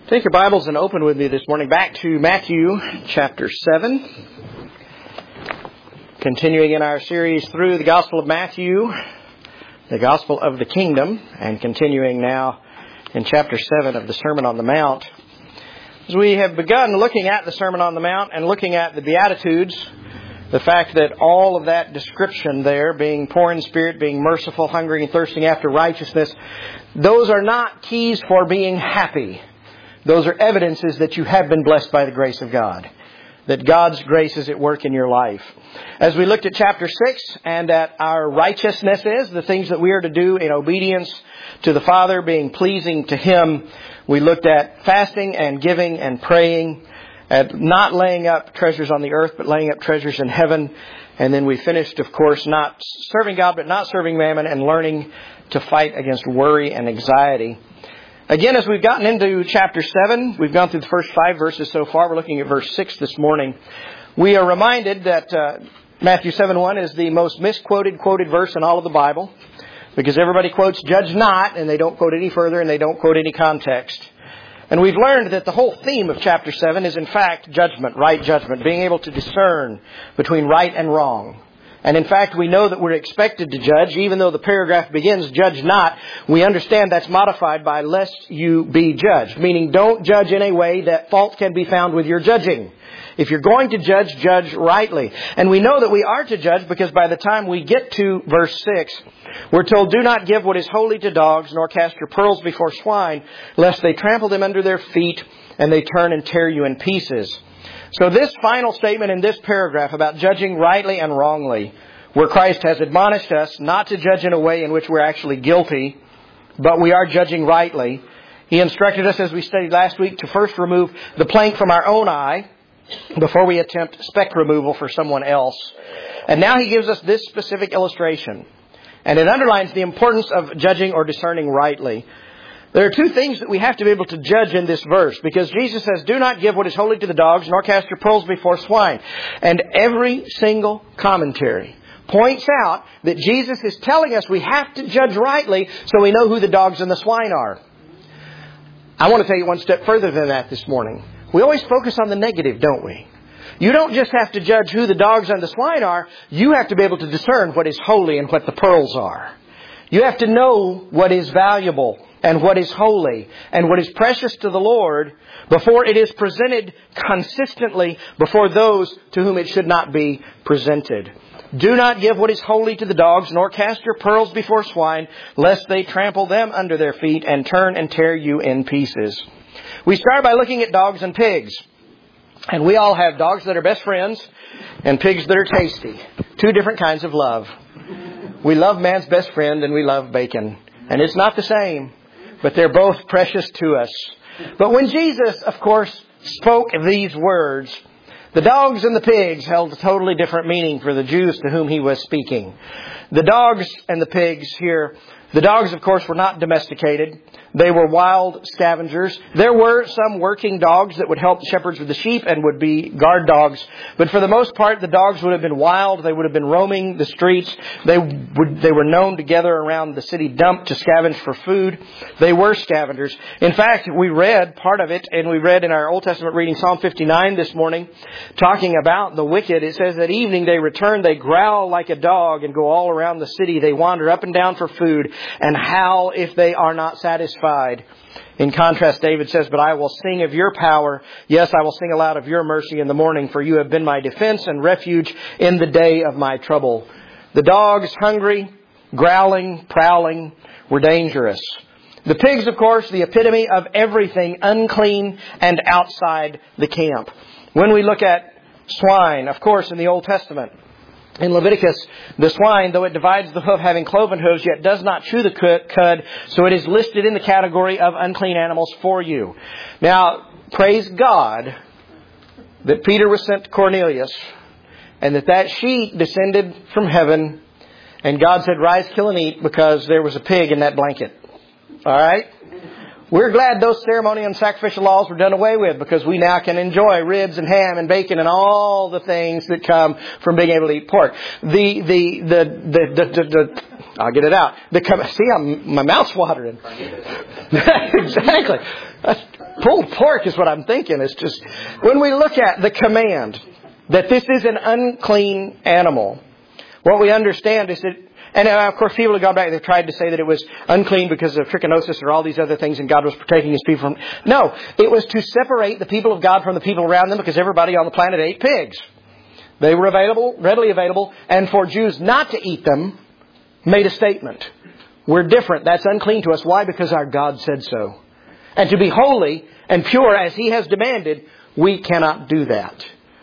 Take your Bibles and open with me this morning back to Matthew chapter 7. Continuing in our series through the Gospel of Matthew, the Gospel of the Kingdom, and continuing now in chapter 7 of the Sermon on the Mount. As we have begun looking at the Sermon on the Mount and looking at the Beatitudes, the fact that all of that description there, being poor in spirit, being merciful, hungry and thirsting after righteousness, those are not keys for being happy. Those are evidences that you have been blessed by the grace of God. That God's grace is at work in your life. As we looked at chapter 6 and at our righteousnesses, the things that we are to do in obedience to the Father, being pleasing to Him, we looked at fasting and giving and praying, at not laying up treasures on the earth, but laying up treasures in heaven. And then we finished, of course, not serving God, but not serving mammon, and learning to fight against worry and anxiety. Again, as we've gotten into chapter 7, we've gone through the first 5 verses so far. We're looking at verse 6 this morning. We are reminded that Matthew 7:1 is the most misquoted, quoted verse in all of the Bible, because everybody quotes "judge not," and they don't quote any further, and they don't quote any context. And we've learned that the whole theme of chapter 7 is in fact judgment, right judgment, being able to discern between right and wrong. And in fact, we know that we're expected to judge, even though the paragraph begins, "Judge not." We understand that's modified by "lest you be judged," meaning don't judge in a way that fault can be found with your judging. If you're going to judge, judge rightly. And we know that we are to judge because by the time we get to verse 6, we're told, "Do not give what is holy to dogs, nor cast your pearls before swine, lest they trample them under their feet, and they turn and tear you in pieces." So this final statement in this paragraph about judging rightly and wrongly, where Christ has admonished us not to judge in a way in which we're actually guilty, but we are judging rightly. He instructed us, as we studied last week, to first remove the plank from our own eye before we attempt speck removal for someone else. And now He gives us this specific illustration. And it underlines the importance of judging or discerning rightly. There are 2 things that we have to be able to judge in this verse, because Jesus says, "Do not give what is holy to the dogs, nor cast your pearls before swine." And every single commentary points out that Jesus is telling us we have to judge rightly so we know who the dogs and the swine are. I want to take it one step further than that this morning. We always focus on the negative, don't we? You don't just have to judge who the dogs and the swine are. You have to be able to discern what is holy and what the pearls are. You have to know what is valuable and what is holy and what is precious to the Lord before it is presented consistently before those to whom it should not be presented. "Do not give what is holy to the dogs, nor cast your pearls before swine, lest they trample them under their feet and turn and tear you in pieces." We start by looking at dogs and pigs. And we all have dogs that are best friends and pigs that are tasty. 2 different kinds of love. We love man's best friend and we love bacon. And it's not the same, but they're both precious to us. But when Jesus, of course, spoke these words, the dogs and the pigs held a totally different meaning for the Jews to whom He was speaking. The dogs and the pigs here, the dogs, of course, were not domesticated. They were wild scavengers. There were some working dogs that would help the shepherds with the sheep and would be guard dogs. But for the most part, the dogs would have been wild. They would have been roaming the streets. They were known to gather around the city dump to scavenge for food. They were scavengers. In fact, we read part of it, and we read in our Old Testament reading Psalm 59 this morning, talking about the wicked. It says, "At evening they return, they growl like a dog and go all around the city. They wander up and down for food and howl if they are not satisfied." In contrast, David says, "But I will sing of your power. Yes, I will sing aloud of your mercy in the morning, for you have been my defense and refuge in the day of my trouble." The dogs, hungry, growling, prowling, were dangerous. The pigs, of course, the epitome of everything unclean and outside the camp. When we look at swine, of course, in the Old Testament, in Leviticus, the swine, though it divides the hoof having cloven hooves, yet does not chew the cud, so it is listed in the category of unclean animals for you. Now, praise God that Peter was sent to Cornelius, and that sheet descended from heaven, and God said, "Rise, kill, and eat," because there was a pig in that blanket. All right? We're glad those ceremonial and sacrificial laws were done away with, because we now can enjoy ribs and ham and bacon and all the things that come from being able to eat pork. I'll get it out. My mouth's watering. Exactly. Pulled pork is what I'm thinking. It's just, when we look at the command that this is an unclean animal, what we understand is that, and of course people have gone back and they've tried to say that it was unclean because of trichinosis or all these other things and God was protecting His people from... No, it was to separate the people of God from the people around them because everybody on the planet ate pigs. They were readily available, and for Jews not to eat them made a statement. We're different. That's unclean to us. Why? Because our God said so. And to be holy and pure as He has demanded, we cannot do that.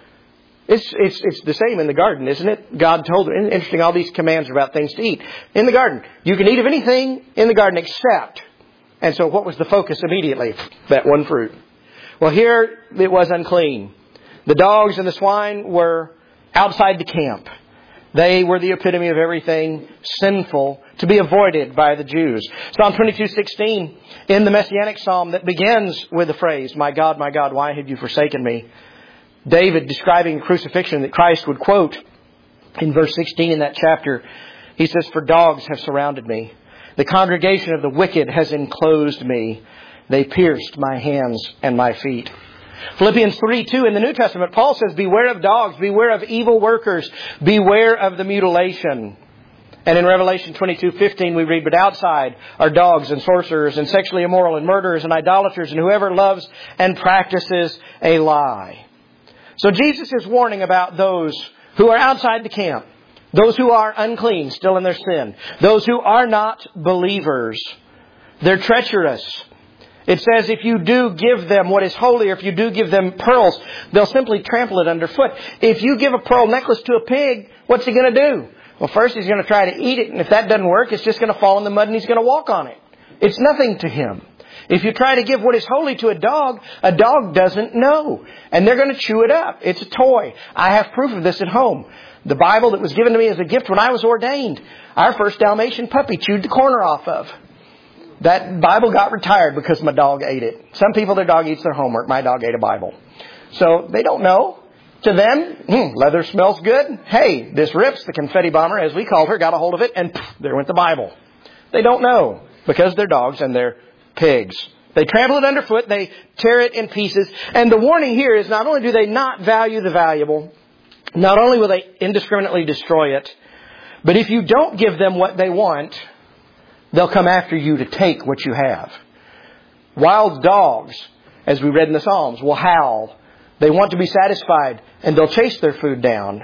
It's the same in the garden, isn't it? God told them. Interesting, all these commands are about things to eat. In the garden, you can eat of anything in the garden except. And so what was the focus immediately? That one fruit. Well, here it was unclean. The dogs and the swine were outside the camp. They were the epitome of everything sinful to be avoided by the Jews. Psalm 22:16, in the Messianic psalm that begins with the phrase, my God, why have you forsaken me? David, describing crucifixion that Christ would quote in verse 16 in that chapter, he says, for dogs have surrounded me. The congregation of the wicked has enclosed me. They pierced my hands and my feet. Philippians 3:2 in the New Testament, Paul says, beware of dogs, beware of evil workers, beware of the mutilation. And in Revelation 22:15 we read, but outside are dogs and sorcerers and sexually immoral and murderers and idolaters and whoever loves and practices a lie. So Jesus is warning about those who are outside the camp, those who are unclean, still in their sin, those who are not believers. They're treacherous. It says if you do give them what is holy, or if you do give them pearls, they'll simply trample it underfoot. If you give a pearl necklace to a pig, what's he going to do? Well, first he's going to try to eat it, and if that doesn't work, it's just going to fall in the mud and he's going to walk on it. It's nothing to him. If you try to give what is holy to a dog doesn't know. And they're going to chew it up. It's a toy. I have proof of this at home. The Bible that was given to me as a gift when I was ordained, our first Dalmatian puppy chewed the corner off of. That Bible got retired because my dog ate it. Some people, their dog eats their homework. My dog ate a Bible. So they don't know. To them, leather smells good. Hey, this Rips, the confetti bomber, as we called her, got a hold of it, and there went the Bible. They don't know because they're dogs and they're pigs. They trample it underfoot. They tear it in pieces. And the warning here is not only do they not value the valuable, not only will they indiscriminately destroy it, but if you don't give them what they want, they'll come after you to take what you have. Wild dogs, as we read in the Psalms, will howl. They want to be satisfied, and they'll chase their food down.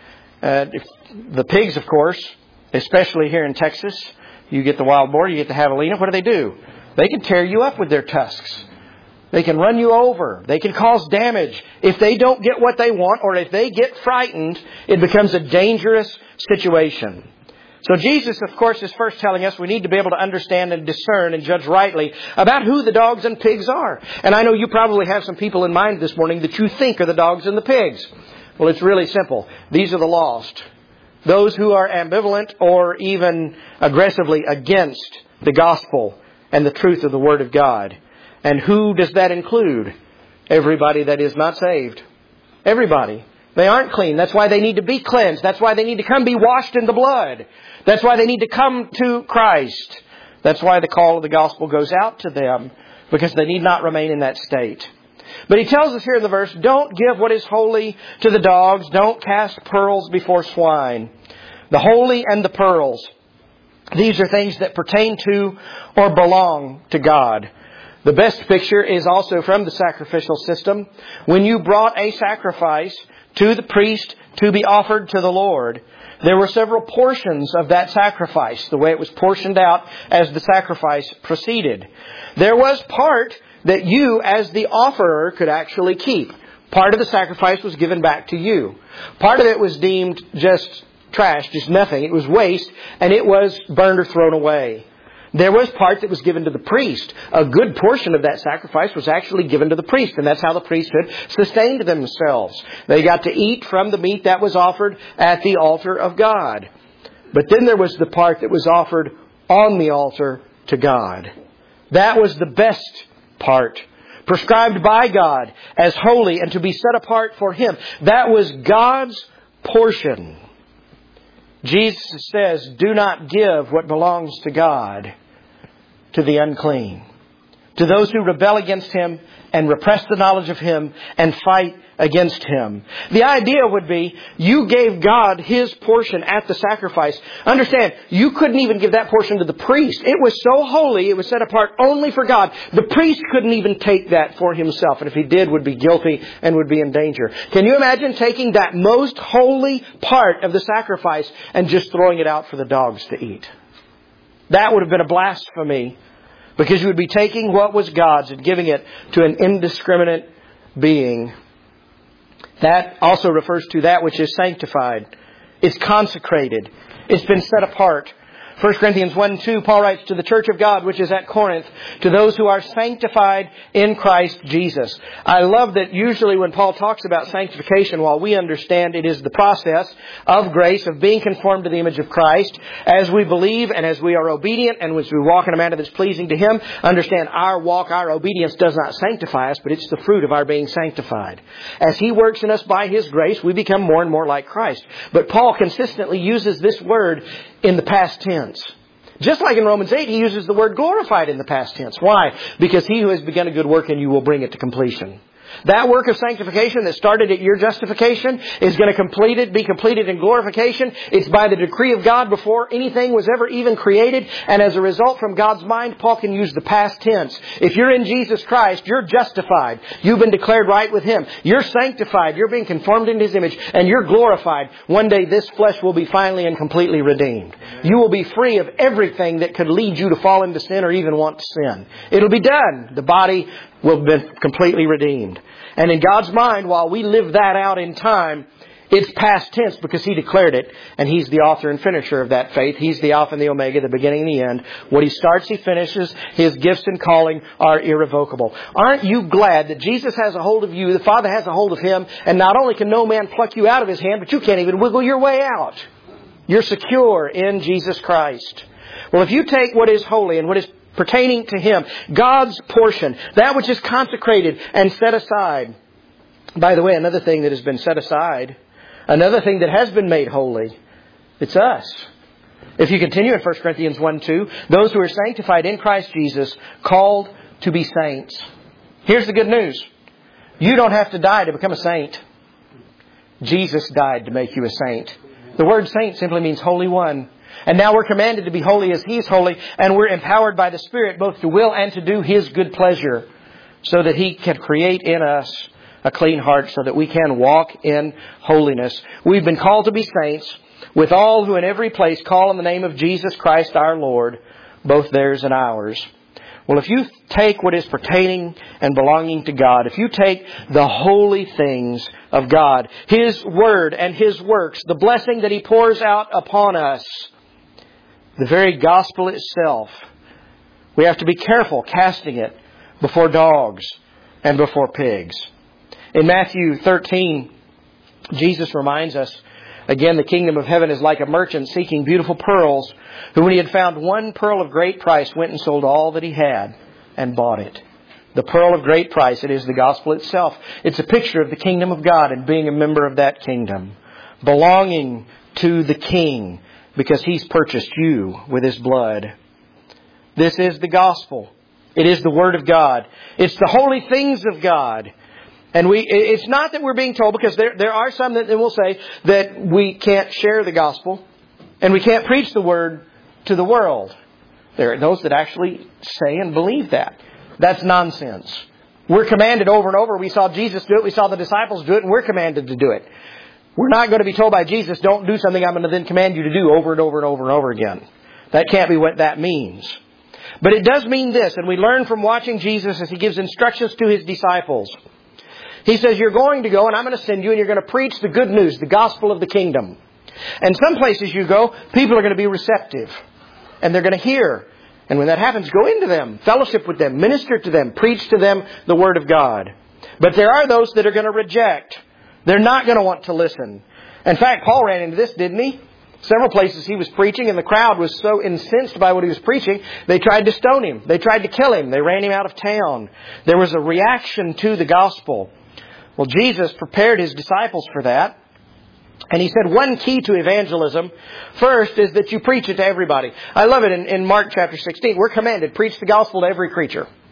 The pigs, of course, especially here in Texas, you get the wild boar, you get the javelina. What do? They can tear you up with their tusks. They can run you over. They can cause damage. If they don't get what they want, or if they get frightened, it becomes a dangerous situation. So Jesus, of course, is first telling us we need to be able to understand and discern and judge rightly about who the dogs and pigs are. And I know you probably have some people in mind this morning that you think are the dogs and the pigs. Well, it's really simple. These are the lost. Those who are ambivalent or even aggressively against the gospel and the truth of the Word of God. And who does that include? Everybody that is not saved. Everybody. They aren't clean. That's why they need to be cleansed. That's why they need to come be washed in the blood. That's why they need to come to Christ. That's why the call of the gospel goes out to them, because they need not remain in that state. But he tells us here in the verse, don't give what is holy to the dogs. Don't cast pearls before swine. The holy and the pearls. These are things that pertain to or belong to God. The best picture is also from the sacrificial system. When you brought a sacrifice to the priest to be offered to the Lord, there were several portions of that sacrifice, the way it was portioned out as the sacrifice proceeded. There was part that you, as the offerer, could actually keep. Part of the sacrifice was given back to you. Part of it was deemed just trash, just nothing. It was waste, and it was burned or thrown away. There was part that was given to the priest. A good portion of that sacrifice was actually given to the priest, and that's how the priesthood sustained themselves. They got to eat from the meat that was offered at the altar of God. But then there was the part that was offered on the altar to God. That was the best part, prescribed by God as holy and to be set apart for Him. That was God's portion. Jesus says, do not give what belongs to God to the unclean. to those who rebel against Him and repress the knowledge of Him and fight against Him. The idea would be, you gave God His portion at the sacrifice. Understand, you couldn't even give that portion to the priest. It was so holy, it was set apart only for God. The priest couldn't even take that for himself, and if he did, would be guilty and would be in danger. Can you imagine taking that most holy part of the sacrifice and just throwing it out for the dogs to eat? That would have been a blasphemy, because you would be taking what was God's and giving it to an indiscriminate being. That also refers to that which is sanctified. It's consecrated. It's been set apart. 1 Corinthians 1:2, Paul writes, to the church of God which is at Corinth, to those who are sanctified in Christ Jesus. I love that usually when Paul talks about sanctification, while we understand it is the process of grace, of being conformed to the image of Christ, as we believe and as we are obedient and as we walk in a manner that's pleasing to Him, understand our walk, our obedience does not sanctify us, but it's the fruit of our being sanctified. As He works in us by His grace, we become more and more like Christ. But Paul consistently uses this word in the past tense. Just like in Romans 8, he uses the word glorified in the past tense. Why? Because He who has begun a good work in you will bring it to completion. That work of sanctification that started at your justification is going to be completed in glorification. It's by the decree of God before anything was ever even created. And as a result, from God's mind, Paul can use the past tense. If you're in Jesus Christ, you're justified. You've been declared right with Him. You're sanctified. You're being conformed into His image. And you're glorified. One day this flesh will be finally and completely redeemed. You will be free of everything that could lead you to fall into sin or even want to sin. It'll be done. The body will be completely redeemed. And in God's mind, while we live that out in time, it's past tense because He declared it. And He's the author and finisher of that faith. He's the Alpha and the Omega, the beginning and the end. What He starts, He finishes. His gifts and calling are irrevocable. Aren't you glad that Jesus has a hold of you, the Father has a hold of Him, and not only can no man pluck you out of His hand, but you can't even wiggle your way out. You're secure in Jesus Christ. Well, if you take what is holy and what is pertaining to Him, God's portion, that which is consecrated and set aside. By the way, another thing that has been set aside, another thing that has been made holy, it's us. If you continue in 1 Corinthians 1:2, those who are sanctified in Christ Jesus, called to be saints. Here's the good news. You don't have to die to become a saint. Jesus died to make you a saint. The word saint simply means Holy One. And now we're commanded to be holy as He's holy, and we're empowered by the Spirit both to will and to do His good pleasure, so that He can create in us a clean heart so that we can walk in holiness. We've been called to be saints, with all who in every place call on the name of Jesus Christ our Lord, both theirs and ours. Well, if you take what is pertaining and belonging to God, if you take the holy things of God, His Word and His works, the blessing that He pours out upon us, the very gospel itself, we have to be careful casting it before dogs and before pigs. In Matthew 13, Jesus reminds us, again, the kingdom of heaven is like a merchant seeking beautiful pearls, who when he had found one pearl of great price, went and sold all that he had and bought it. The pearl of great price, it is the gospel itself. It's a picture of the kingdom of God and being a member of that kingdom, belonging to the King, because He's purchased you with His blood. This is the gospel. It is the Word of God. It's the holy things of God. And it's not that we're being told, because there are some that will say that we can't share the gospel and we can't preach the Word to the world. There are those that actually say and believe that. That's nonsense. We're commanded over and over. We saw Jesus do it. We saw the disciples do it, and we're commanded to do it. We're not going to be told by Jesus, don't do something I'm going to then command you to do over and over and over and over again. That can't be what that means. But it does mean this, and we learn from watching Jesus as He gives instructions to His disciples. He says, you're going to go and I'm going to send you and you're going to preach the good news, the gospel of the kingdom. And some places you go, people are going to be receptive. And they're going to hear. And when that happens, go into them, fellowship with them, minister to them, preach to them the Word of God. But there are those that are going to reject. They're not going to want to listen. In fact, Paul ran into this, didn't he? Several places he was preaching, and the crowd was so incensed by what he was preaching, they tried to stone him. They tried to kill him. They ran him out of town. There was a reaction to the gospel. Well, Jesus prepared His disciples for that. And He said one key to evangelism, first, is that you preach it to everybody. I love it in Mark chapter 16. We're commanded, preach the gospel to every creature.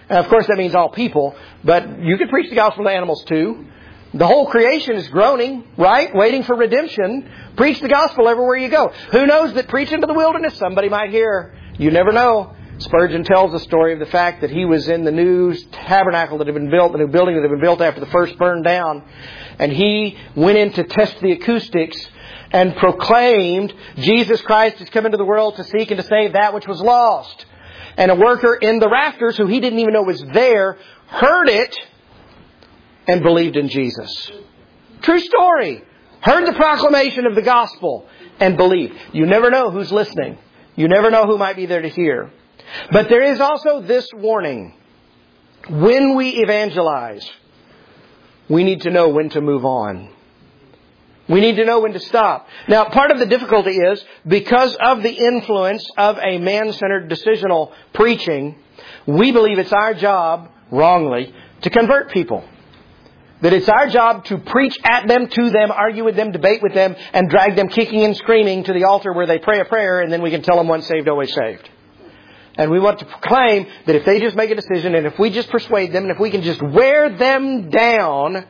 And of course that means all people, but you can preach the gospel to animals too. The whole creation is groaning, right? Waiting for redemption. Preach the gospel everywhere you go. Who knows that preaching to the wilderness somebody might hear. You never know. Spurgeon tells the story of the fact that he was in the new tabernacle that had been built, the new building that had been built after the first burned down. And he went in to test the acoustics and proclaimed, Jesus Christ has come into the world to seek and to save that which was lost. And a worker in the rafters, who he didn't even know was there, heard it and believed in Jesus. True story. Heard the proclamation of the gospel and believed. You never know who's listening. You never know who might be there to hear. But there is also this warning. When we evangelize, we need to know when to move on. We need to know when to stop. Now, part of the difficulty is, because of the influence of a man-centered decisional preaching, we believe it's our job, wrongly, to convert people. That it's our job to preach at them, to them, argue with them, debate with them, and drag them kicking and screaming to the altar where they pray a prayer, and then we can tell them once saved, always saved. And we want to proclaim that if they just make a decision, and if we just persuade them, and if we can just wear them down.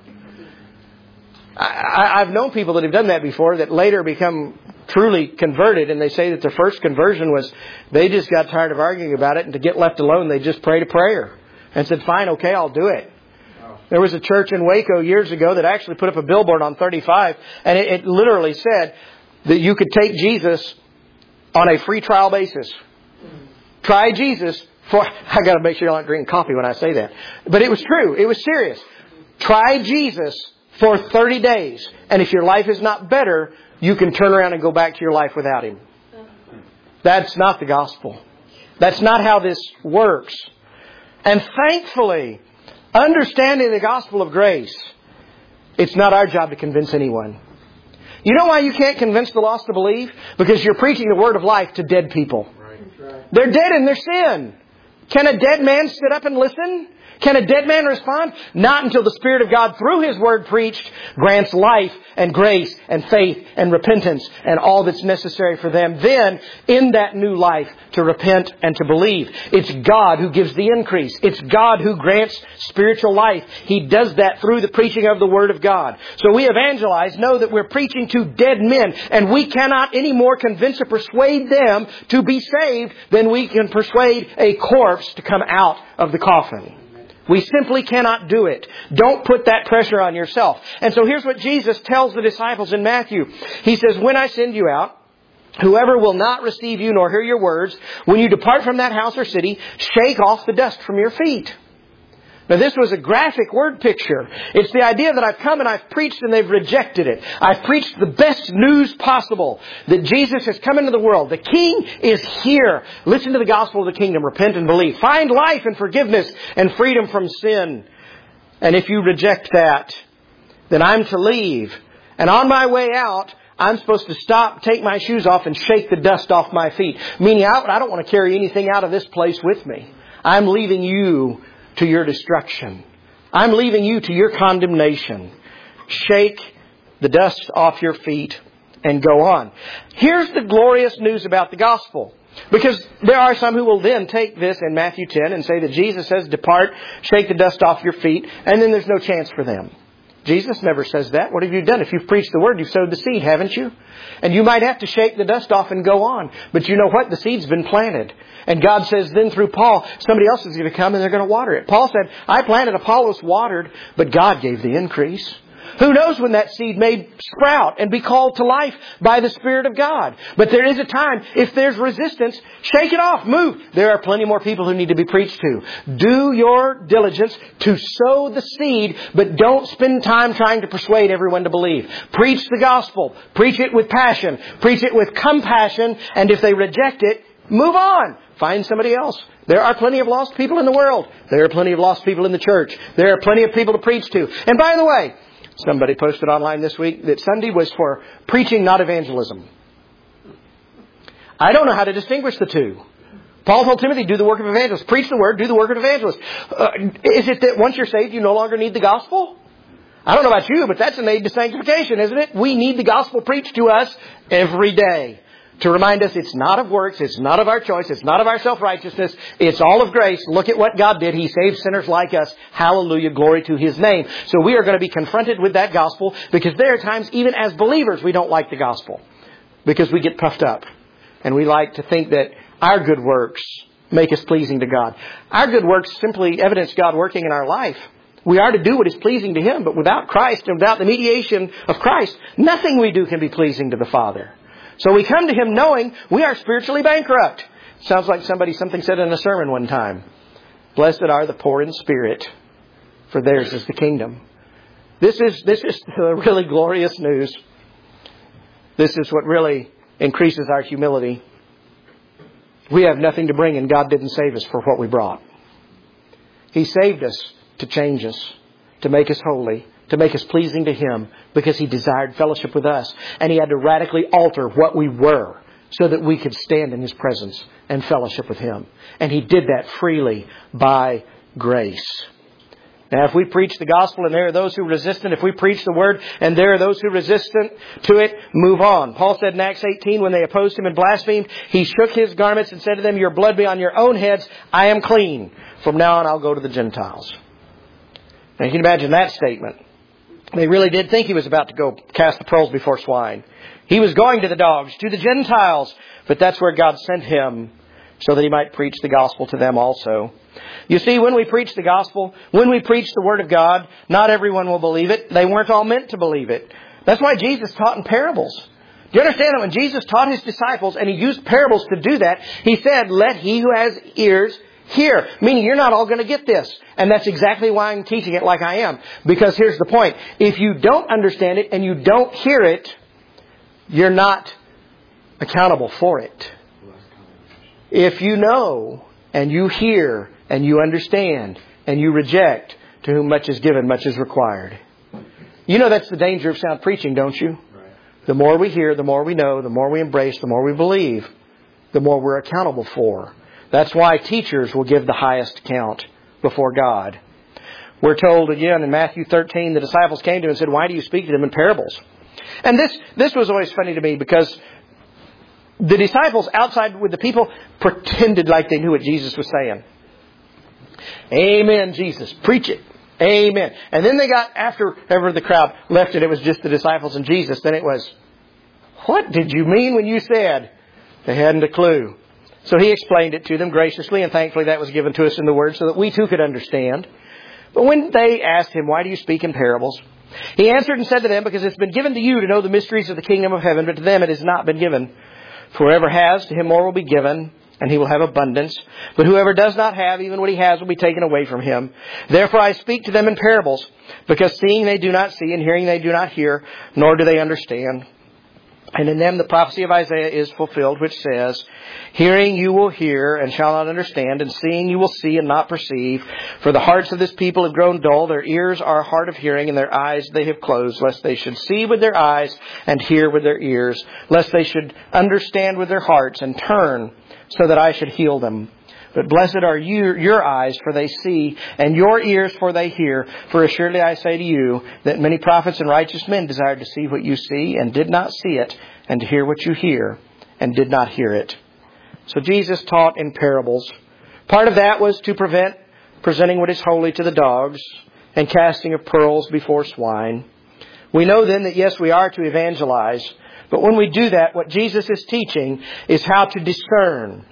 I've known people that have done that before that later become truly converted, and they say that their first conversion was they just got tired of arguing about it, and to get left alone, they just prayed a prayer and said, fine, okay, I'll do it. There was a church in Waco years ago that actually put up a billboard on 35, and it literally said that you could take Jesus on a free trial basis. Try Jesus for... I got to make sure you're not drinking coffee when I say that. But it was true. It was serious. Try Jesus for 30 days. And if your life is not better, you can turn around and go back to your life without Him. That's not the gospel. That's not how this works. And thankfully, understanding the gospel of grace, it's not our job to convince anyone. You know why you can't convince the lost to believe? Because you're preaching the word of life to dead people. They're dead in their sin. Can a dead man sit up and listen? Can a dead man respond? Not until the Spirit of God, through His Word preached, grants life and grace and faith and repentance and all that's necessary for them. Then, in that new life, to repent and to believe. It's God who gives the increase. It's God who grants spiritual life. He does that through the preaching of the Word of God. So we evangelize, know that we're preaching to dead men, and we cannot anymore convince or persuade them to be saved than we can persuade a corpse to come out of the coffin. We simply cannot do it. Don't put that pressure on yourself. And so here's what Jesus tells the disciples in Matthew. He says, when I send you out, whoever will not receive you nor hear your words, when you depart from that house or city, shake off the dust from your feet. Now this was a graphic word picture. It's the idea that I've come and I've preached and they've rejected it. I've preached the best news possible, that Jesus has come into the world. The King is here. Listen to the gospel of the kingdom. Repent and believe. Find life and forgiveness and freedom from sin. And if you reject that, then I'm to leave. And on my way out, I'm supposed to stop, take my shoes off and shake the dust off my feet. Meaning I don't want to carry anything out of this place with me. I'm leaving you to your destruction. I'm leaving you to your condemnation. Shake the dust off your feet and go on. Here's the glorious news about the gospel. Because there are some who will then take this in Matthew 10 and say that Jesus says, depart, shake the dust off your feet, and then there's no chance for them. Jesus never says that. What have you done? If you've preached the word, you've sowed the seed, haven't you? And you might have to shake the dust off and go on. But you know what? The seed's been planted. And God says then through Paul, somebody else is going to come and they're going to water it. Paul said, I planted, Apollos watered, but God gave the increase. Who knows when that seed may sprout and be called to life by the Spirit of God. But there is a time, if there's resistance, shake it off, move. There are plenty more people who need to be preached to. Do your diligence to sow the seed, but don't spend time trying to persuade everyone to believe. Preach the gospel. Preach it with passion. Preach it with compassion. And if they reject it, move on. Find somebody else. There are plenty of lost people in the world. There are plenty of lost people in the church. There are plenty of people to preach to. And by the way, somebody posted online this week that Sunday was for preaching, not evangelism. I don't know how to distinguish the two. Paul told Timothy, do the work of evangelist. Preach the word, do the work of evangelist. Is it that once you're saved, you no longer need the gospel? I don't know about you, but that's an aid to sanctification, isn't it? We need the gospel preached to us every day. to remind us it's not of works, it's not of our choice, it's not of our self-righteousness, it's all of grace. Look at what God did. He saved sinners like us. Hallelujah, glory to His name. So we are going to be confronted with that gospel, because there are times, even as believers, we don't like the gospel. Because we get puffed up. And we like to think that our good works make us pleasing to God. Our good works simply evidence God working in our life. We are to do what is pleasing to Him, but without Christ and without the mediation of Christ, nothing we do can be pleasing to the Father. So we come to Him knowing we are spiritually bankrupt. Sounds like something said in a sermon one time. Blessed are the poor in spirit, for theirs is the kingdom. This is really glorious news. This is what really increases our humility. We have nothing to bring, and God didn't save us for what we brought. He saved us to change us, to make us holy, to make us pleasing to Him, because He desired fellowship with us. And He had to radically alter what we were so that we could stand in His presence and fellowship with Him. And He did that freely by grace. Now, if we preach the gospel and there are those who are resistant, if we preach the word and there are those who are resistant to it, move on. Paul said in Acts 18, when they opposed him and blasphemed, he shook his garments and said to them, your blood be on your own heads. I am clean. From now on, I'll go to the Gentiles. Now, you can imagine that statement. They really did think he was about to go cast the pearls before swine. He was going to the dogs, to the Gentiles. But that's where God sent him, so that he might preach the gospel to them also. You see, when we preach the gospel, when we preach the Word of God, not everyone will believe it. They weren't all meant to believe it. That's why Jesus taught in parables. Do you understand that when Jesus taught His disciples, and He used parables to do that, He said, let he who has ears hear. Meaning you're not all going to get this. And that's exactly why I'm teaching it like I am. Because here's the point. If you don't understand it and you don't hear it, you're not accountable for it. If you know and you hear and you understand and you reject, to whom much is given, much is required. You know that's the danger of sound preaching, don't you? Right. The more we hear, the more we know, the more we embrace, the more we believe, the more we're accountable for. That's why teachers will give the highest account before God. We're told again in Matthew 13, the disciples came to Him and said, why do you speak to them in parables? And this was always funny to me, because the disciples outside with the people pretended like they knew what Jesus was saying. Amen, Jesus. Preach it. Amen. And then they got, after ever the crowd left and it was just the disciples and Jesus, then it was, what did you mean when you said? They hadn't a clue. So He explained it to them graciously, and thankfully that was given to us in the Word so that we too could understand. But when they asked Him, why do you speak in parables? He answered and said to them, because it's been given to you to know the mysteries of the kingdom of heaven, but to them it has not been given. For whoever has, to him more will be given, and he will have abundance. But whoever does not have, even what he has will be taken away from him. Therefore I speak to them in parables, because seeing they do not see, and hearing they do not hear, nor do they understand. And in them the prophecy of Isaiah is fulfilled, which says, hearing you will hear and shall not understand, and seeing you will see and not perceive. For the hearts of this people have grown dull, their ears are hard of hearing, and their eyes they have closed, lest they should see with their eyes and hear with their ears, lest they should understand with their hearts and turn, so that I should heal them. But blessed are your eyes, for they see, and your ears, for they hear. For assuredly I say to you, that many prophets and righteous men desired to see what you see, and did not see it, and to hear what you hear, and did not hear it. So Jesus taught in parables. Part of that was to prevent presenting what is holy to the dogs, and casting of pearls before swine. We know then that yes, we are to evangelize, but when we do that, what Jesus is teaching is how to discern.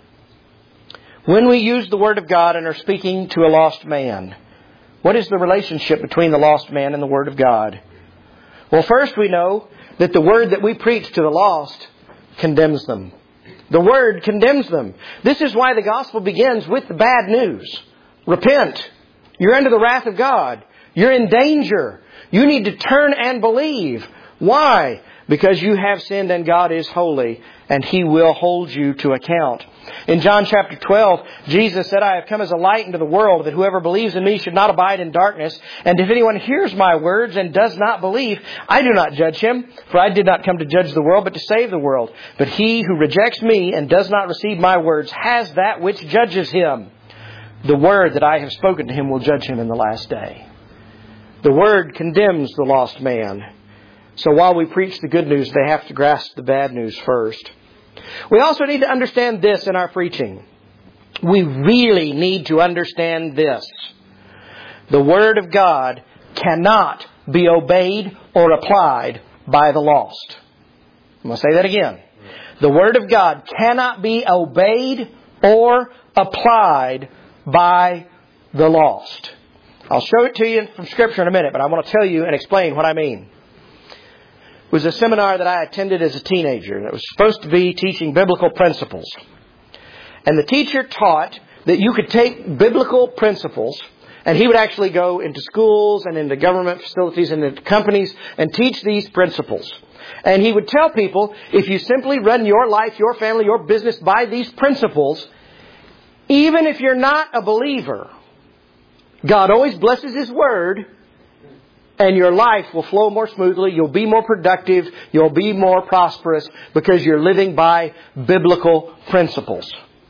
When we use the Word of God and are speaking to a lost man, what is the relationship between the lost man and the Word of God? Well, first we know that the Word that we preach to the lost condemns them. The Word condemns them. This is why the gospel begins with the bad news. Repent. You're under the wrath of God. You're in danger. You need to turn and believe. Why? Because you have sinned and God is holy, and He will hold you to account. In John chapter 12, Jesus said, I have come as a light into the world, that whoever believes in me should not abide in darkness. And if anyone hears my words and does not believe, I do not judge him, for I did not come to judge the world, but to save the world. But he who rejects me and does not receive my words has that which judges him. The word that I have spoken to him will judge him in the last day. The Word condemns the lost man. So while we preach the good news, they have to grasp the bad news first. We also need to understand this in our preaching. We really need to understand this. The Word of God cannot be obeyed or applied by the lost. I'm going to say that again. The Word of God cannot be obeyed or applied by the lost. I'll show it to you from Scripture in a minute, but I want to tell you and explain what I mean. It was a seminar that I attended as a teenager that was supposed to be teaching biblical principles. And the teacher taught that you could take biblical principles, and he would actually go into schools and into government facilities and into companies and teach these principles. And he would tell people, if you simply run your life, your family, your business by these principles, even if you're not a believer, God always blesses His Word, and your life will flow more smoothly. You'll be more productive. You'll be more prosperous because you're living by biblical principles.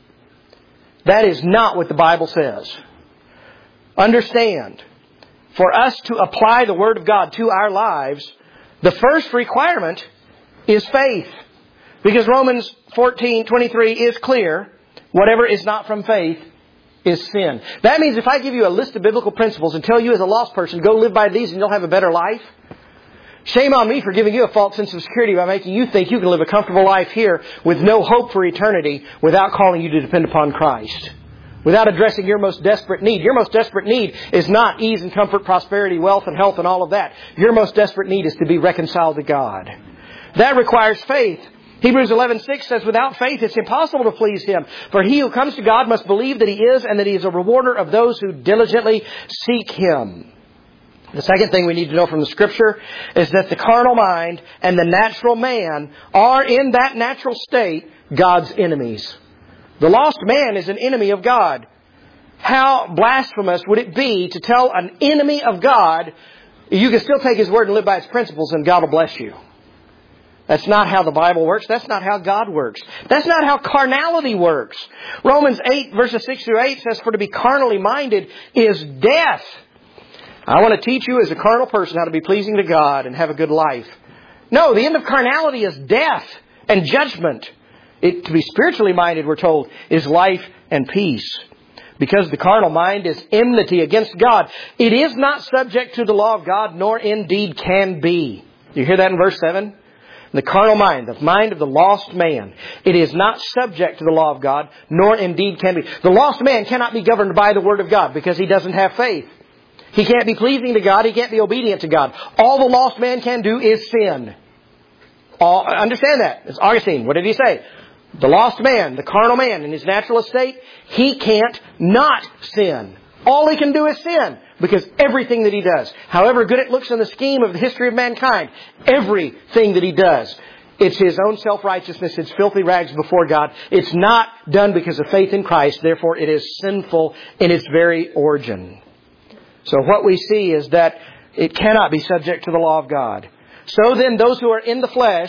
That is not what the Bible says. Understand, for us to apply the Word of God to our lives, the first requirement is faith. Because Romans 14:23 is clear. Whatever is not from faith is sin. That means if I give you a list of biblical principles and tell you as a lost person, go live by these and you'll have a better life, shame on me for giving you a false sense of security by making you think you can live a comfortable life here with no hope for eternity without calling you to depend upon Christ. Without addressing your most desperate need. Your most desperate need is not ease and comfort, prosperity, wealth and health and all of that. Your most desperate need is to be reconciled to God. That requires faith. Hebrews 11:6 says, without faith it's impossible to please Him. For he who comes to God must believe that He is and that He is a rewarder of those who diligently seek Him. The second thing we need to know from the Scripture is that the carnal mind and the natural man are in that natural state God's enemies. The lost man is an enemy of God. How blasphemous would it be to tell an enemy of God, you can still take His Word and live by its principles and God will bless you? That's not how the Bible works. That's not how God works. That's not how carnality works. Romans 8 verses 6 through 8 says, for to be carnally minded is death. I want to teach you as a carnal person how to be pleasing to God and have a good life. No, the end of carnality is death and judgment. To be spiritually minded, we're told, is life and peace. Because the carnal mind is enmity against God. It is not subject to the law of God, nor indeed can be. You hear that in verse 7? The carnal mind, the mind of the lost man, it is not subject to the law of God, nor indeed can be. The lost man cannot be governed by the Word of God because he doesn't have faith. He can't be pleasing to God. He can't be obedient to God. All the lost man can do is sin. Understand that. It's Augustine. What did he say? The lost man, the carnal man in his natural estate, he can't not sin. All he can do is sin. Because everything that he does, however good it looks in the scheme of the history of mankind, everything that he does, it's his own self-righteousness, it's filthy rags before God. It's not done because of faith in Christ. Therefore, it is sinful in its very origin. So what we see is that it cannot be subject to the law of God. So then, those who are in the flesh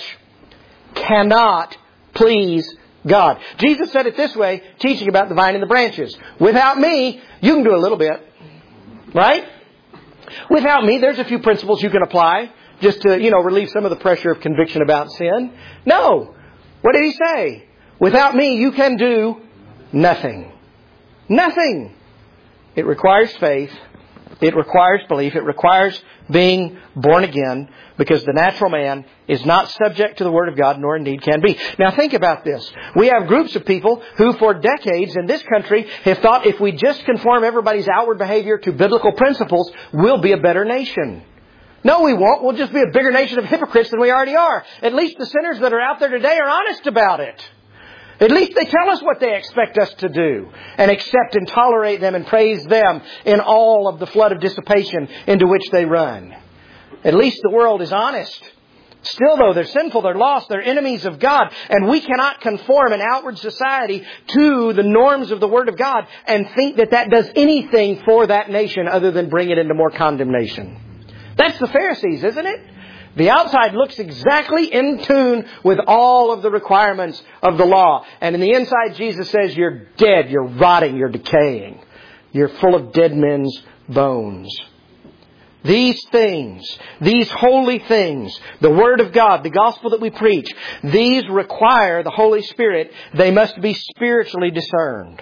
cannot please God. Jesus said it this way, teaching about the vine and the branches. Without me, you can do a little bit. Right? Without me, there's a few principles you can apply just to, relieve some of the pressure of conviction about sin. No. What did He say? Without me, you can do nothing. Nothing. It requires faith. It requires belief. It requires being born again because the natural man is not subject to the Word of God, nor indeed can be. Now think about this. We have groups of people who for decades in this country have thought if we just conform everybody's outward behavior to biblical principles, we'll be a better nation. No, we won't. We'll just be a bigger nation of hypocrites than we already are. At least the sinners that are out there today are honest about it. At least they tell us what they expect us to do and accept and tolerate them and praise them in all of the flood of dissipation into which they run. At least the world is honest. Still, though, they're sinful, they're lost, they're enemies of God. And we cannot conform an outward society to the norms of the Word of God and think that that does anything for that nation other than bring it into more condemnation. That's the Pharisees, isn't it? The outside looks exactly in tune with all of the requirements of the law. And in the inside, Jesus says, you're dead, you're rotting, you're decaying. You're full of dead men's bones. These things, these holy things, the Word of God, the gospel that we preach, these require the Holy Spirit. They must be spiritually discerned.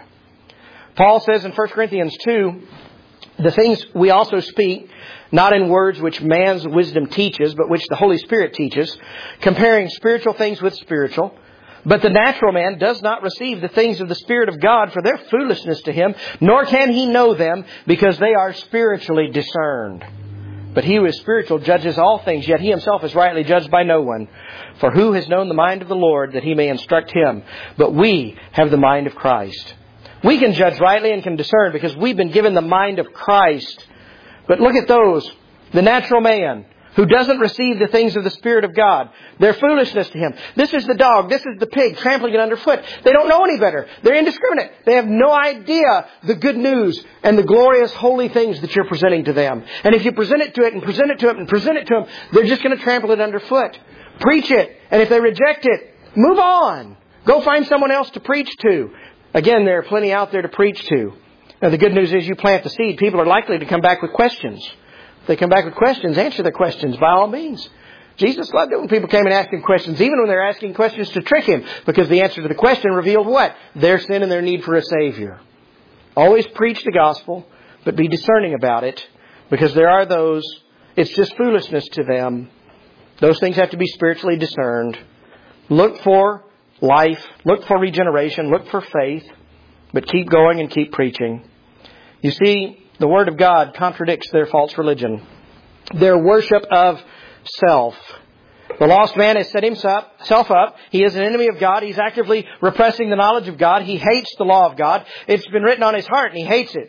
Paul says in 1 Corinthians 2, the things we also speak, not in words which man's wisdom teaches, but which the Holy Spirit teaches, comparing spiritual things with spiritual. But the natural man does not receive the things of the Spirit of God, for their foolishness to him, nor can he know them, because they are spiritually discerned. But he who is spiritual judges all things, yet he himself is rightly judged by no one. For who has known the mind of the Lord, that he may instruct him? But we have the mind of Christ. We can judge rightly and can discern because we've been given the mind of Christ. But look at those, the natural man, who doesn't receive the things of the Spirit of God. They're foolishness to him. This is the dog. This is the pig trampling it underfoot. They don't know any better. They're indiscriminate. They have no idea the good news and the glorious holy things that you're presenting to them. And if you present it to it and present it to it and present it to them, they're just going to trample it underfoot. Preach it. And if they reject it, move on. Go find someone else to preach to. Again, there are plenty out there to preach to. Now, the good news is you plant the seed. People are likely to come back with questions. If they come back with questions, answer their questions by all means. Jesus loved it when people came and asked Him questions, even when they're asking questions to trick Him, because the answer to the question revealed what? Their sin and their need for a Savior. Always preach the gospel, but be discerning about it, because there are those, it's just foolishness to them. Those things have to be spiritually discerned. Look for life, look for regeneration, look for faith, but keep going and keep preaching. You see, the Word of God contradicts their false religion, their worship of self. The lost man has set himself up. He is an enemy of God. He's actively repressing the knowledge of God. He hates the law of God. It's been written on his heart and he hates it.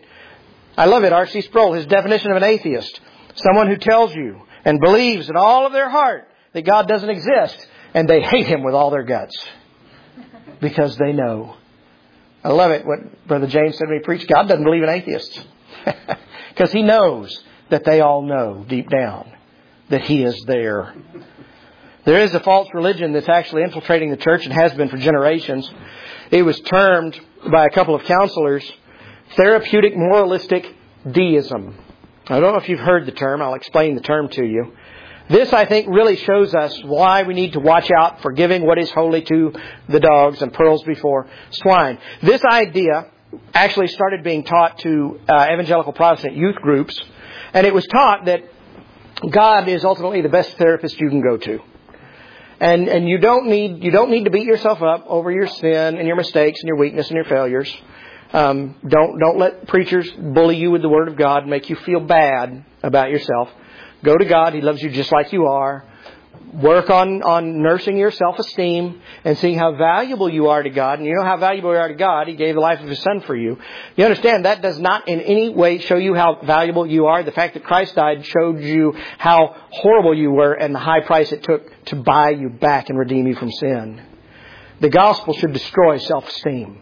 I love it. R.C. Sproul, his definition of an atheist. Someone who tells you and believes in all of their heart that God doesn't exist, and they hate Him with all their guts because they know. I love it what Brother James said when he preached. God doesn't believe in atheists. Because He knows that they all know deep down that He is there. There is a false religion that's actually infiltrating the church and has been for generations. It was termed by a couple of counselors therapeutic moralistic deism. I don't know if you've heard the term. I'll explain the term to you. This, I think, really shows us why we need to watch out for giving what is holy to the dogs and pearls before swine. This idea actually started being taught to evangelical Protestant youth groups, and it was taught that God is ultimately the best therapist you can go to. And you don't need to beat yourself up over your sin and your mistakes and your weakness and your failures. Don't let preachers bully you with the Word of God and make you feel bad about yourself. Go to God. He loves you just like you are. Work on nursing your self-esteem and seeing how valuable you are to God. And you know how valuable you are to God. He gave the life of His Son for you. You understand that does not in any way show you how valuable you are. The fact that Christ died showed you how horrible you were and the high price it took to buy you back and redeem you from sin. The gospel should destroy self-esteem.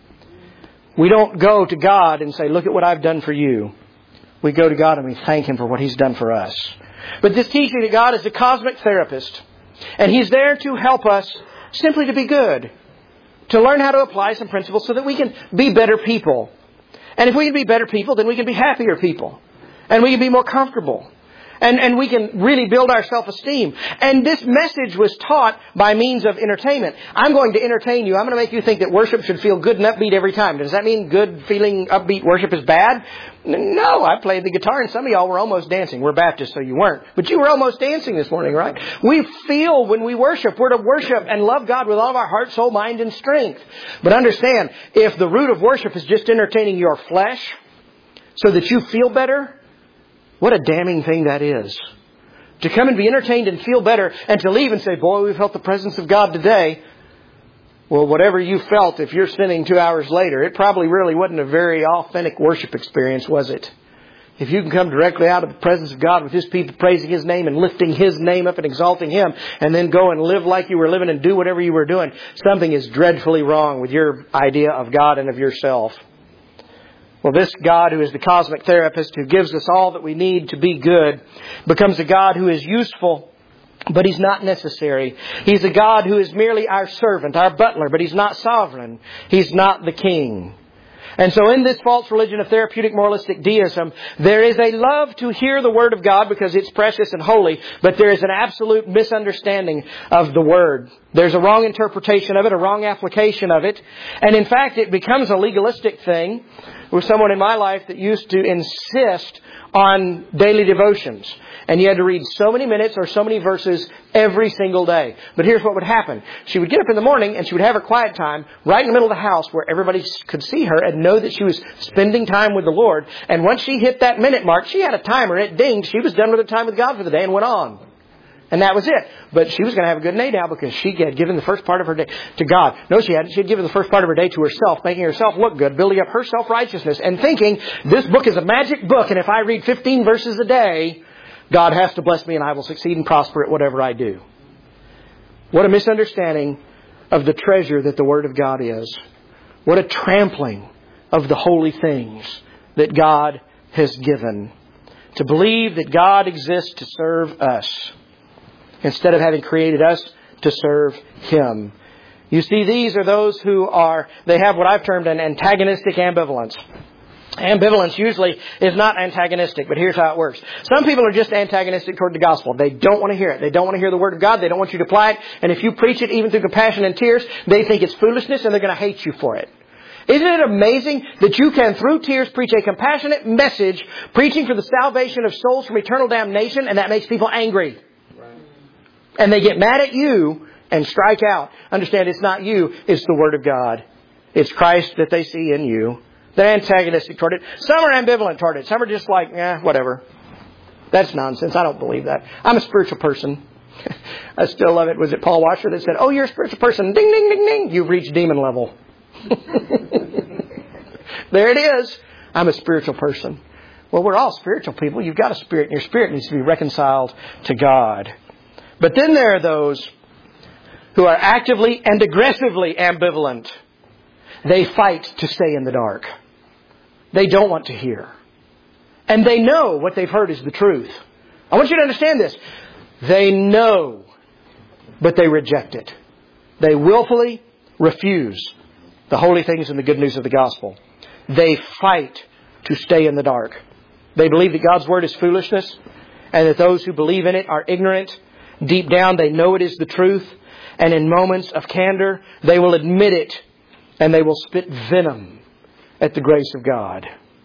We don't go to God and say, look at what I've done for you. We go to God and we thank Him for what He's done for us. But this teaching that God is a cosmic therapist, and He's there to help us simply to be good, to learn how to apply some principles so that we can be better people. And if we can be better people, then we can be happier people. And we can be more comfortable. And we can really build our self-esteem. And this message was taught by means of entertainment. I'm going to entertain you. I'm going to make you think that worship should feel good and upbeat every time. Does that mean good feeling upbeat worship is bad? No, I played the guitar and some of y'all were almost dancing. We're Baptists, so you weren't. But you were almost dancing this morning, right? We feel when we worship. We're to worship and love God with all of our heart, soul, mind, and strength. But understand, if the root of worship is just entertaining your flesh so that you feel better, what a damning thing that is. To come and be entertained and feel better and to leave and say, boy, we felt the presence of God today. Well, whatever you felt, if you're sinning 2 hours later, it probably really wasn't a very authentic worship experience, was it? If you can come directly out of the presence of God with His people praising His name and lifting His name up and exalting Him, and then go and live like you were living and do whatever you were doing, something is dreadfully wrong with your idea of God and of yourself. Well, this God who is the cosmic therapist who gives us all that we need to be good becomes a God who is useful, but He's not necessary. He's a God who is merely our servant, our butler, but He's not sovereign. He's not the king. And so in this false religion of therapeutic moralistic deism, there is a love to hear the Word of God because it's precious and holy, but there is an absolute misunderstanding of the Word. There's a wrong interpretation of it, a wrong application of it. And in fact, it becomes a legalistic thing. There was someone in my life that used to insist on daily devotions. And you had to read so many minutes or so many verses every single day. But here's what would happen. She would get up in the morning and she would have her quiet time right in the middle of the house where everybody could see her and know that she was spending time with the Lord. And once she hit that minute mark, she had a timer. It dinged. She was done with her time with God for the day and went on. And that was it. But she was going to have a good day now because she had given the first part of her day to God. No, she hadn't. She had given the first part of her day to herself, making herself look good, building up her self-righteousness, and thinking, this book is a magic book, and if I read 15 verses a day, God has to bless me and I will succeed and prosper at whatever I do. What a misunderstanding of the treasure that the Word of God is. What a trampling of the holy things that God has given. To believe that God exists to serve us, instead of having created us to serve Him. You see, these are those who they have what I've termed an antagonistic ambivalence. Ambivalence usually is not antagonistic, but here's how it works. Some people are just antagonistic toward the gospel. They don't want to hear it. They don't want to hear the Word of God. They don't want you to apply it. And if you preach it even through compassion and tears, they think it's foolishness and they're going to hate you for it. Isn't it amazing that you can, through tears, preach a compassionate message, preaching for the salvation of souls from eternal damnation, and that makes people angry? And they get mad at you and strike out. Understand, it's not you, it's the Word of God. It's Christ that they see in you. They're antagonistic toward it. Some are ambivalent toward it. Some are just like, whatever. That's nonsense. I don't believe that. I'm a spiritual person. I still love it. Was it Paul Washer that said, oh, you're a spiritual person. Ding, ding, ding, ding. You've reached demon level. There it is. I'm a spiritual person. Well, we're all spiritual people. You've got a spirit, and your spirit needs to be reconciled to God. But then there are those who are actively and aggressively ambivalent. They fight to stay in the dark. They don't want to hear. And they know what they've heard is the truth. I want you to understand this. They know, but they reject it. They willfully refuse the holy things and the good news of the gospel. They fight to stay in the dark. They believe that God's Word is foolishness and that those who believe in it are ignorant. Deep down, they know it is the truth. And in moments of candor, they will admit it. And they will spit venom at the grace of God.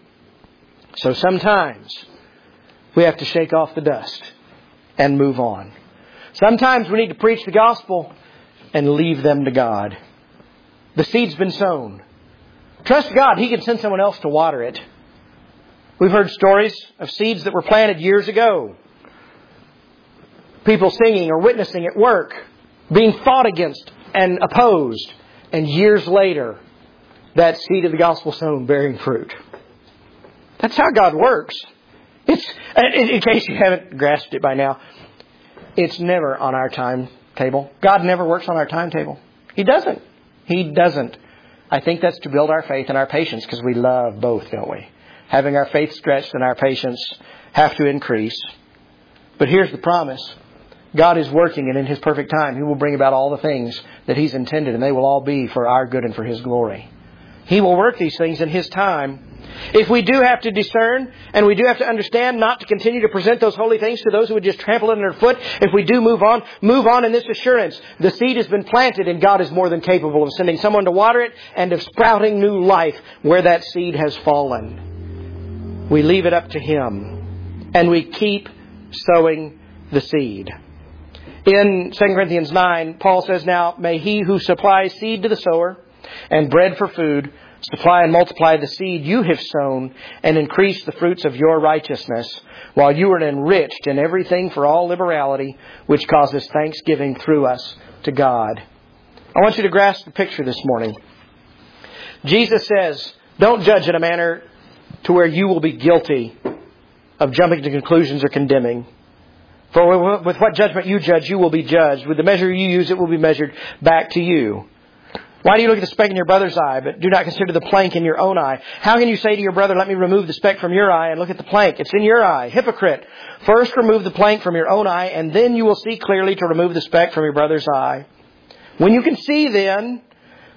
So sometimes we have to shake off the dust and move on. Sometimes we need to preach the gospel and leave them to God. The seed's been sown. Trust God. He can send someone else to water it. We've heard stories of seeds that were planted years ago. People singing or witnessing at work, being fought against and opposed. And years later, that seed of the gospel sown bearing fruit. That's how God works. It's, in case you haven't grasped it by now, it's never on our timetable. God never works on our timetable. He doesn't. He doesn't. I think that's to build our faith and our patience because we love both, don't we? Having our faith stretched and our patience have to increase. But here's the promise. God is working, and in His perfect time, He will bring about all the things that He's intended, and they will all be for our good and for His glory. He will work these things in His time. If we do have to discern, and we do have to understand not to continue to present those holy things to those who would just trample it underfoot, if we do move on in this assurance. The seed has been planted, and God is more than capable of sending someone to water it and of sprouting new life where that seed has fallen. We leave it up to Him, and we keep sowing the seed. In 2 Corinthians 9, Paul says, now, may He who supplies seed to the sower and bread for food supply and multiply the seed you have sown and increase the fruits of your righteousness, while you are enriched in everything for all liberality, which causes thanksgiving through us to God. I want you to grasp the picture this morning. Jesus says, don't judge in a manner to where you will be guilty of jumping to conclusions or condemning. For with what judgment you judge, you will be judged. With the measure you use, it will be measured back to you. Why do you look at the speck in your brother's eye, but do not consider the plank in your own eye? How can you say to your brother, let me remove the speck from your eye, and look at the plank? It's in your eye. Hypocrite. First remove the plank from your own eye, and then you will see clearly to remove the speck from your brother's eye. When you can see then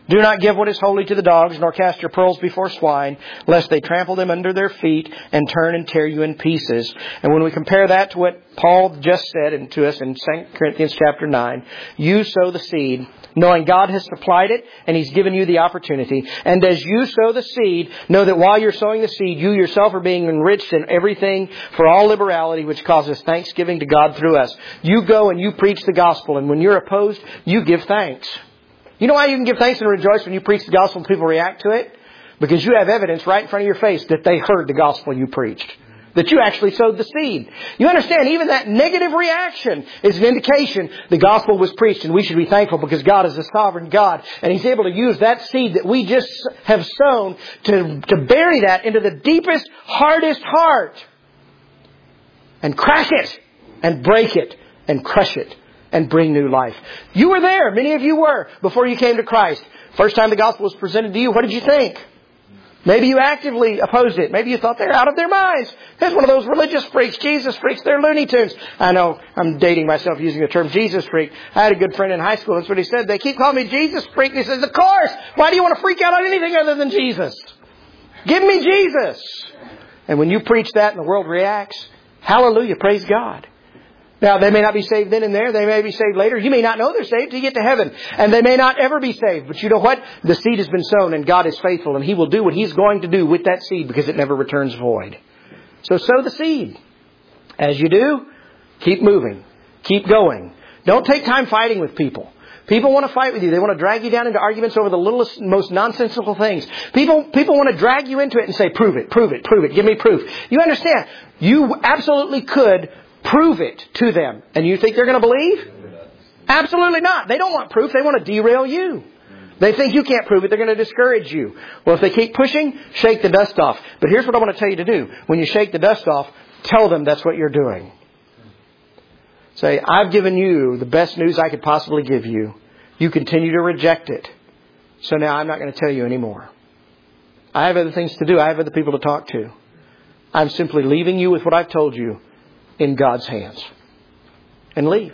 Do not give what is holy to the dogs, nor cast your pearls before swine, lest they trample them under their feet and turn and tear you in pieces. And when we compare that to what Paul just said to us in 2 Corinthians chapter 9, you sow the seed, knowing God has supplied it and He's given you the opportunity. And as you sow the seed, know that while you're sowing the seed, you yourself are being enriched in everything for all liberality, which causes thanksgiving to God through us. You go and you preach the gospel, and when you're opposed, you give thanks. You know why you can give thanks and rejoice when you preach the gospel and people react to it? Because you have evidence right in front of your face that they heard the gospel you preached. That you actually sowed the seed. You understand, even that negative reaction is an indication the gospel was preached, and we should be thankful because God is a sovereign God, and He's able to use that seed that we just have sown to bury that into the deepest, hardest heart and crack it and break it and crush it and bring new life. You were there. Many of you were before you came to Christ. First time the gospel was presented to you, what did you think? Maybe you actively opposed it. Maybe you thought they're out of their minds. There's one of those religious freaks, Jesus freaks, they're Looney Tunes. I know I'm dating myself using the term Jesus freak. I had a good friend in high school. That's what he said. They keep calling me Jesus freak. He says, of course. Why do you want to freak out on anything other than Jesus? Give me Jesus. And when you preach that and the world reacts, hallelujah, praise God. Now, they may not be saved then and there. They may be saved later. You may not know they're saved till you get to heaven. And they may not ever be saved. But you know what? The seed has been sown and God is faithful. And He will do what He's going to do with that seed because it never returns void. So sow the seed. As you do, keep moving. Keep going. Don't take time fighting with people. People want to fight with you. They want to drag you down into arguments over the littlest, most nonsensical things. People want to drag you into it and say, prove it, prove it, prove it. Give me proof. You understand? You absolutely could prove it to them. And you think they're going to believe? Absolutely not. They don't want proof. They want to derail you. They think you can't prove it. They're going to discourage you. Well, if they keep pushing, shake the dust off. But here's what I want to tell you to do. When you shake the dust off, tell them that's what you're doing. Say, I've given you the best news I could possibly give you. You continue to reject it. So now I'm not going to tell you anymore. I have other things to do. I have other people to talk to. I'm simply leaving you with what I've told you in God's hands. And leave.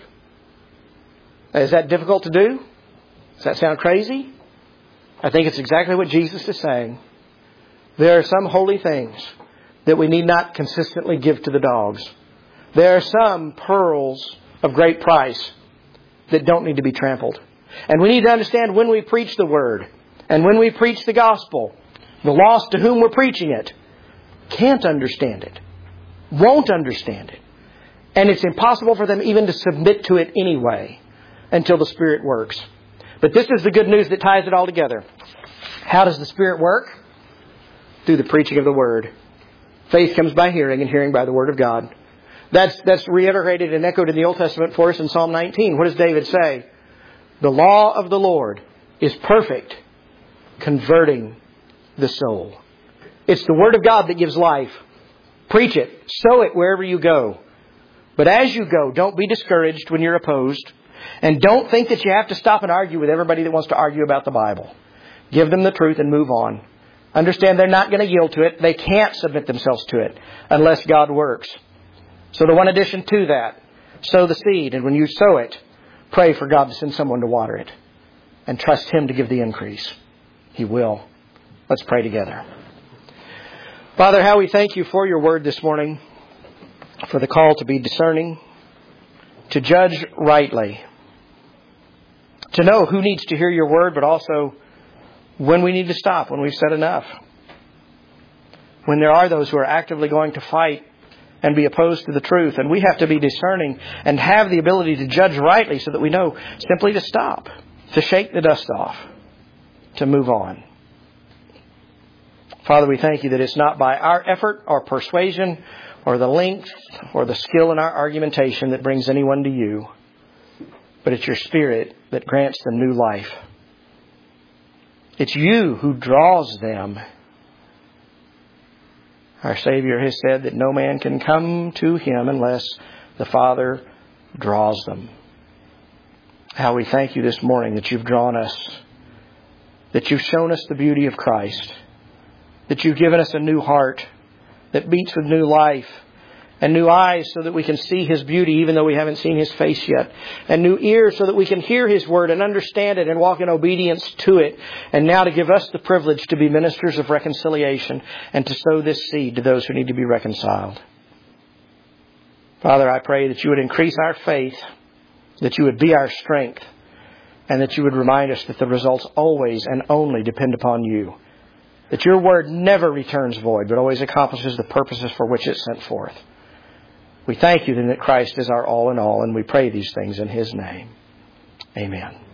Is that difficult to do? Does that sound crazy? I think it's exactly what Jesus is saying. There are some holy things that we need not consistently give to the dogs. There are some pearls of great price that don't need to be trampled. And we need to understand when we preach the Word and when we preach the gospel, the lost to whom we're preaching it can't understand it, won't understand it. And it's impossible for them even to submit to it anyway until the Spirit works. But this is the good news that ties it all together. How does the Spirit work? Through the preaching of the Word. Faith comes by hearing, and hearing by the Word of God. That's reiterated and echoed in the Old Testament for us in Psalm 19. What does David say? The law of the Lord is perfect, converting the soul. It's the Word of God that gives life. Preach it. Sow it wherever you go. But as you go, don't be discouraged when you're opposed. And don't think that you have to stop and argue with everybody that wants to argue about the Bible. Give them the truth and move on. Understand they're not going to yield to it. They can't submit themselves to it unless God works. So the one addition to that, sow the seed. And when you sow it, pray for God to send someone to water it. And trust Him to give the increase. He will. Let's pray together. Father, how we thank You for Your Word this morning. For the call to be discerning, to judge rightly, to know who needs to hear Your Word, but also when we need to stop, when we've said enough. When there are those who are actively going to fight and be opposed to the truth, and we have to be discerning and have the ability to judge rightly so that we know simply to stop, to shake the dust off, to move on. Father, we thank You that it's not by our effort or persuasion or the length or the skill in our argumentation that brings anyone to You, but it's Your Spirit that grants them new life. It's You who draws them. Our Savior has said that no man can come to Him unless the Father draws them. How we thank You this morning that You've drawn us, that You've shown us the beauty of Christ, that You've given us a new heart that beats with new life, And new eyes so that we can see His beauty even though we haven't seen His face yet. And new ears so that we can hear His Word and understand it and walk in obedience to it. And now to give us the privilege to be ministers of reconciliation and to sow this seed to those who need to be reconciled. Father, I pray that You would increase our faith, that You would be our strength, and that You would remind us that the results always and only depend upon You. That Your Word never returns void, but always accomplishes the purposes for which it's sent forth. We thank You then that Christ is our all in all, and we pray these things in His name. Amen.